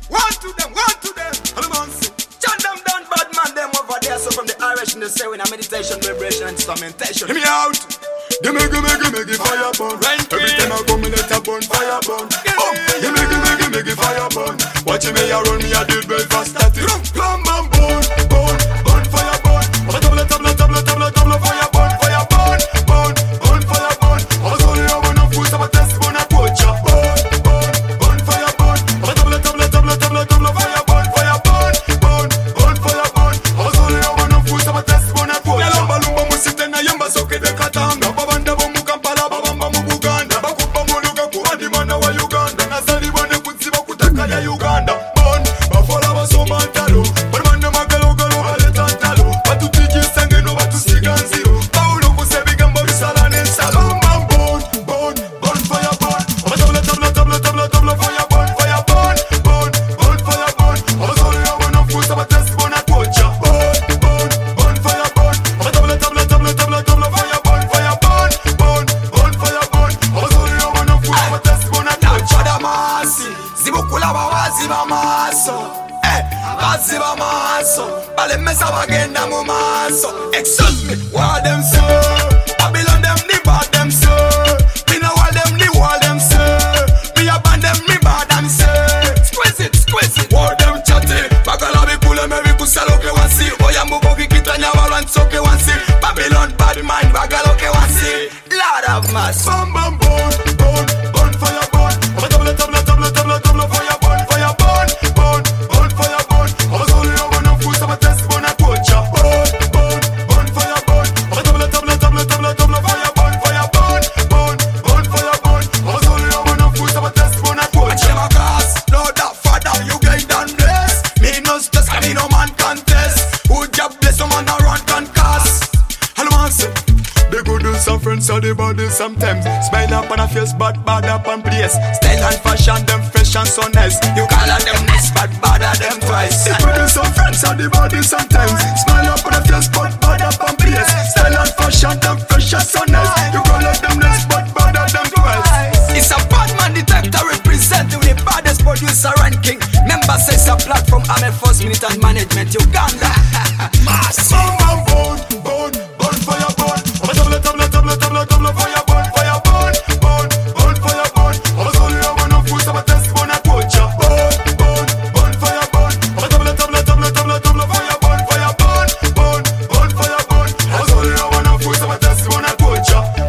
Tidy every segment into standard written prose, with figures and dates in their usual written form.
One to them. Chant them down, bad man, them over there. So from the Irish in the say when a meditation, vibration, instrumentation. Hear me out. You make it fire burn. Every time I come, let a burn, fire burn. You make it fire burn. Watch me a run, me a do it very fast. That it bam bam burn, fire burn. Tabla fire burn, fire burn, fire burn. I was only have enough food, so I test burn a torch. Burn, fire burn. Tabla fire burn, fire burn, fire burn. I was only have enough food, so I test burn a torch. Lumba musite na yamba soke de katanga. Babanda bomu kampala, babamba mu Buganda. Bakupa mu luga kuhadi mana wa Uganda. Nasali bone kutsiba kutaka ya Uganda. Burn, bafola basomantalo. Barmanda magalo aletantalo. Batutiki sange no batusiganziro. Paulo kusebigambo bisala nensalo. Burn, fire burn. Tabla fire burn, fire burn, fire burn. I was only have enough food, so I test burn a torch. Burn, fire burn. Tabla fire burn, fire burn, fire burn. I was only have enough food, so I test burn a torch. Chada masi, zibukula bawaziba maso. Baziba maso, bale mesa bagenda mu maso. Excuse me, what them say? Babylon them the bad them say. Me no wall them the wall them say. Me a band them me bad them say. Squeeze it, what them chatty. Bagala be cool me we kusalo ke wansi. Oya mbugo kikitanya walan soke wansi. Babylon bad mind bagalo ke wansi. Lord of mercy. Bam bam burn, fire burn. Tabla fire burn, fire burn, fire burn. I was only have enough food, so I test burn a torch. Burn, fire burn. Tabla fire burn, fire burn, fire burn. I was only have enough food, so I test burn a torch. Watch my cast, Lord that Father, you get done bless. Me no stress, me no man contest. Who job bless, no man a run can cast. Almanse, the good and some friends are the body sometimes. Smile up on a face, bad up on place. Style and fashion, them fresh and so nice. You call on them nice, but bad at them twice. The good and some friends are the body sometimes. Smile up on a face, bad up on place. Style and fashion, them fresh and so nice. You call on them nice, but bad at them twice. It's a bad man detector representing the baddest producer ranking. Member says a platform, I'm a first minute and management, Uganda. Massive. Burn, fire burn. Tabla fire burn, fire burn, fire burn. I was only have enough food, so I test burn a torch. Burn, fire burn. Tabla fire burn, fire burn, fire burn. I was only have enough food, so I test burn a torch.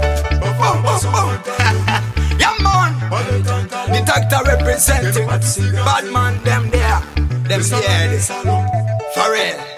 Yeah man, detector representing bad man, them there, them here, for real.